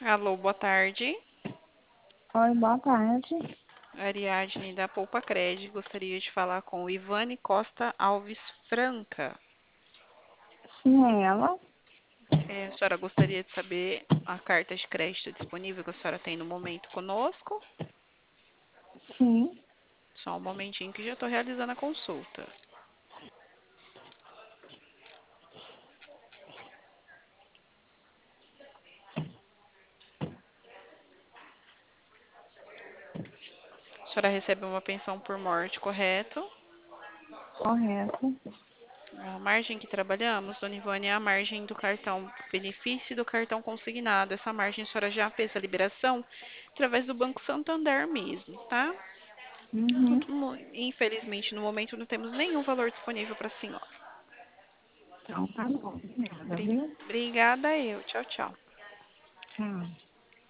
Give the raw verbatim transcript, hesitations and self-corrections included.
Alô, boa tarde. Oi, boa tarde. Ariadne da Poupa Cred. Gostaria de falar com o Ivane Costa Alves Franca. Sim, é ela? É, a senhora gostaria de saber a carta de crédito disponível que a senhora tem no momento conosco? Sim. Só um momentinho que já estou realizando a consulta. A senhora recebe uma pensão por morte, correto? Correto. A margem que trabalhamos, dona Ivone, é a margem do cartão benefício e do cartão consignado. Essa margem a senhora já fez a liberação através do Banco Santander mesmo, tá? Uhum. Infelizmente, no momento não temos nenhum valor disponível para a senhora. Então tá bom. Obrigada, Bri- viu? Obrigada eu. Tchau, tchau. Tchau.